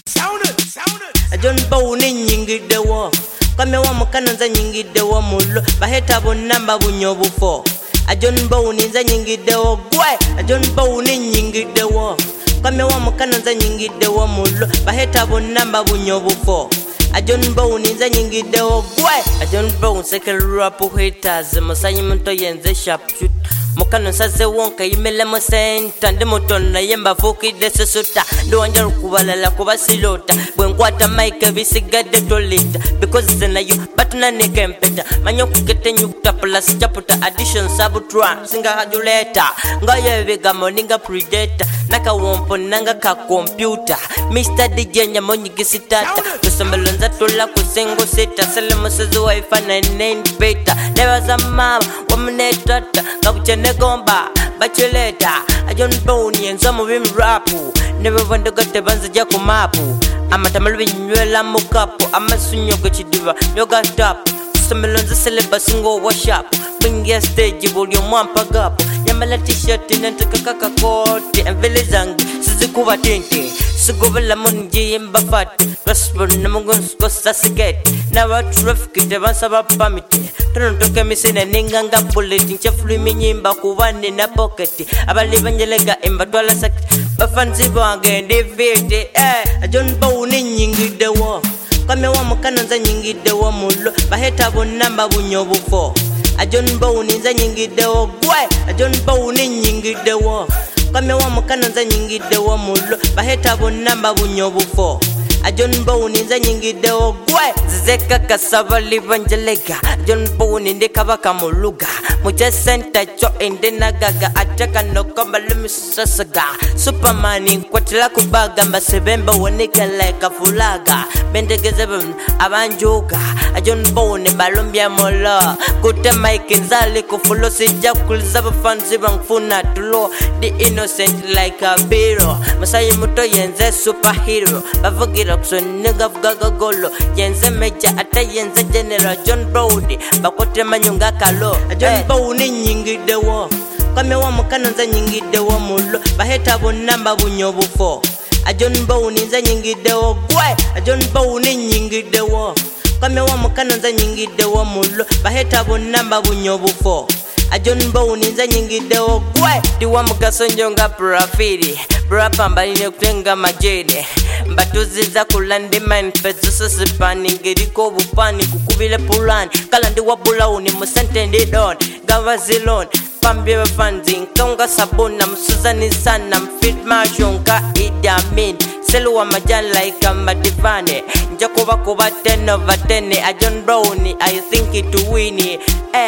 John Bowni nyingidewo Kame wa mukano nza nyingidewo mulo Baheta bunamba bunyobufo John Bowni nza nyingidewo Gwe John Bowni nyingidewo Kame wa mukano nza nyingidewo mulo Baheta bunamba bunyobufo John Bowni nza nyingidewo Gwe John Bowni second rap haters Musanyi mto yenze sharpshoot Mukano saze wonka yimele mo senta Ndi mutona yemba fuki dese suta Ndi wanjaru kubalala kubasilota Bwenkwata maika bisigade tolita Because zena yu batuna nekempeta Manyo kukete nyukta plus chaputa Addition sabutra singa hajuleta Ngaya vegamo ninga predator Naka wompo nanga ka computer Mr. DJ nyamonyi gisitata Kusambalonza tola kusengo seta Selemo sezu waifa na nend beta Never za mama wamunetata Kabuchene gomba bacheleta John Bowni enzo mubim rapu Never wanda gote banza jaku mapu Amatamalu nywela mukapo Amasunyo gochidiva yoga tapu Kusambalonza seleba singo washapu Bingia stage buli mwampa gapo Nyamala t-shirt nantuka kaka kote Envele zangu sizi kuwa tente Sigubala munji yemba fati Raspo na mungonsko sasigeti Na watu rafikite bansaba pamite Torontoke misine ninganga bullet Nchafulu minyimba kuwane na pocketi Abali banjelega imba twala sakiti Bafanzi bange ndivite John Bowni nyingidewo Kame wa mukano nza nyingidewo mulo Baheta bunamba bunyobufo John Bowni nza nyingidewo Gwe John Bowni nyingidewo Kame wa mukano nza nyingidewo mulo Baheta bunamba bunyobufo John Bowni nza nyingidewo Gwe Zizeka kasaba libanjelega John Bowni ndekabaka muluga Mucha center cho ende nagaga Ataka nokamba lumisasaga Superman kwatila kubaga Mbasebemba wanika like fulaga Bendegeze abanjuga John Bowni balumbia mola Kute Mike nzali kufulo Sija kulizaba fanzi bangfuna tulo The innocent like a hero Masayi muto yenze superhero Bavugira kusoniga fugaga golo Yenze meja ata yenze general John Bowni bakote manyunga kalo John Bowni nyingidewo Kame wa mukano nza nyingidewo mulo Baheta bunamba bunyobufo John Bowni nza nyingidewo Gwe John Bowni nyingidewo Kame wa mukano nza nyingidewo mulo Baheta bunamba bunyobufo John Bowni nza nyingidewo Gwe Diwa mugaso njonga profili Brapa mbaline kutenga majene Mbatuziza kulandi manifesto sasipani Ngeriko bupani kukubile pulani Kalandi wabula uni musente ndidon Gava zilon Pambie wafanzi Nkaunga sabuna msuzani sana Mfit mashonka Idi Amin Selu wa majani like madivane Njakuba kuba 10 over 10 John Bowni I think it wini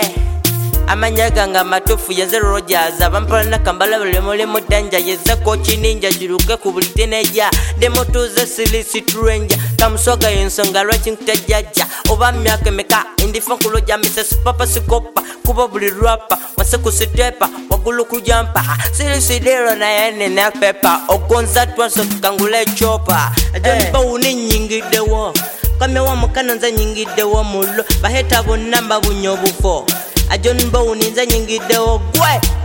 Amanyaga nga matufu ya Zero Rogers Abampala na kambala wale mudanja Yeza kochi ninja jiruke kubulite neja Demo tuze silisi turenja Kamuswaga yensonga raching tajaja Oba miake meka indifankulo jamisa Supapa sikopa kuba buli rapa Wase kusitepa wagulu kujampa Silisi dero na yene na pepa Ogonza tuanso kangule chopa John Bowni nyingidewo Kame wa mukano nza nyingidewo mulo Baheta bunamba bunyobufo John Bowni nza nyingidewo Gwe